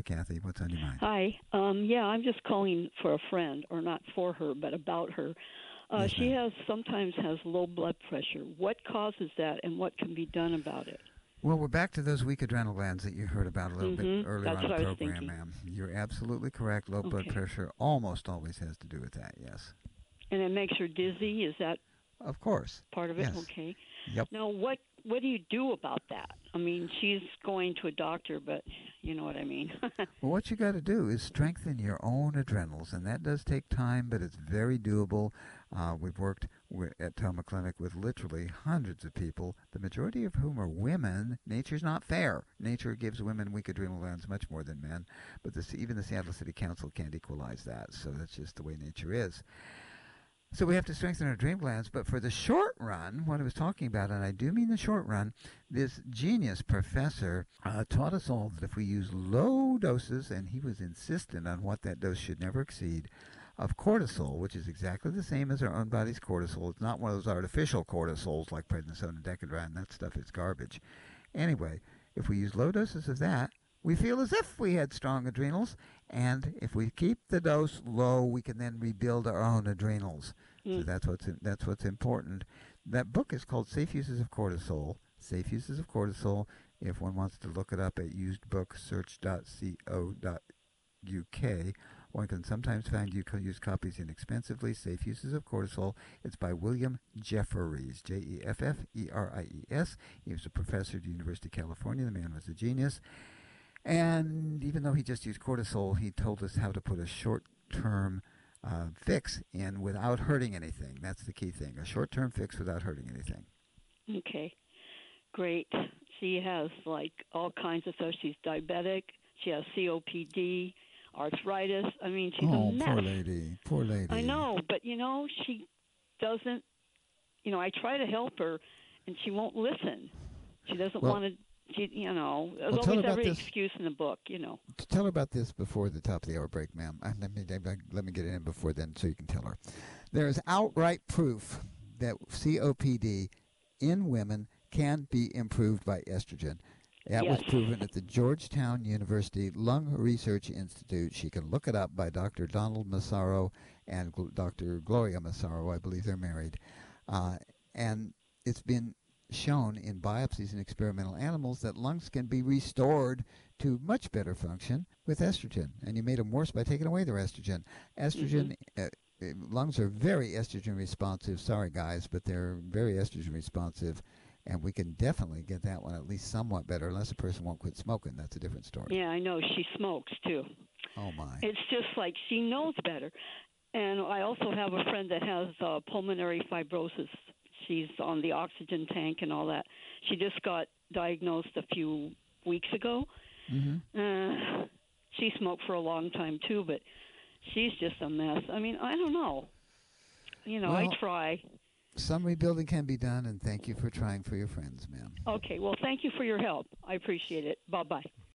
Kathy. What's on your mind? Hi. Yeah, I'm just calling for a friend, or not for her, but about her. Yes, She ma'am. sometimes has low blood pressure. What causes that, and what can be done about it? Well, we're back to those weak adrenal glands that you heard about a little bit earlier That's on what the I was program, thinking. ma'am. You're absolutely correct. Low blood Okay. pressure almost always has to do with that, yes. And it makes her dizzy. Is that Of course. part of it? Yes. Okay. Yep. Now, what do you do about that? I mean, she's going to a doctor, but you know what I mean. Well, what you got to do is strengthen your own adrenals, and that does take time, but it's very doable. We've worked at Toma Clinic with literally hundreds of people, the majority of whom are women. Nature's not fair. Nature gives women weak adrenal glands much more than men, but even the Seattle City Council can't equalize that, so that's just the way nature is. So we have to strengthen our adrenal glands, but for the short run, what I was talking about, and I do mean the short run, this genius professor taught us all that if we use low doses, and he was insistent on what that dose should never exceed, of cortisol, which is exactly the same as our own body's cortisol. It's not one of those artificial cortisols like prednisone and Decadron. That stuff is garbage. Anyway, if we use low doses of that, we feel as if we had strong adrenals, and if we keep the dose low, we can then rebuild our own adrenals. So that's what's important. That book is called Safe Uses of Cortisol. Safe Uses of Cortisol. If one wants to look it up at usedbooksearch.co.uk, one can sometimes find used copies inexpensively. Safe Uses of Cortisol. It's by William Jefferies, Jefferies. He was a professor at the University of California. The man was a genius. And even though he just used cortisol, he told us how to put a short-term fix in without hurting anything. That's the key thing, a short-term fix without hurting anything. Okay. Great. She has like all kinds of stuff. She's diabetic. She has COPD, arthritis. I mean, she's a mess. Poor lady. Poor lady. I know, but she doesn't. I try to help her, and she won't listen. She doesn't want to. There's always every excuse in the book. Tell her about this before the top of the hour break, ma'am. Let me get it in before then, so you can tell her. There is outright proof that COPD in women can be improved by estrogen. That was proven at the Georgetown University Lung Research Institute. She can look it up by Dr. Donald Massaro and Dr. Gloria Massaro. I believe they're married. And it's been shown in biopsies in experimental animals that lungs can be restored to much better function with estrogen. And you made them worse by taking away their estrogen. Estrogen, lungs are very estrogen responsive. Sorry, guys, but they're very estrogen responsive. And we can definitely get that one at least somewhat better, unless a person won't quit smoking. That's a different story. Yeah, I know. She smokes, too. Oh, my. It's just like she knows better. And I also have a friend that has pulmonary fibrosis. She's on the oxygen tank and all that. She just got diagnosed a few weeks ago. She smoked for a long time, too, but she's just a mess. I mean, I don't know. I try. Some rebuilding can be done, and thank you for trying for your friends, ma'am. Okay, well, thank you for your help. I appreciate it. Bye-bye.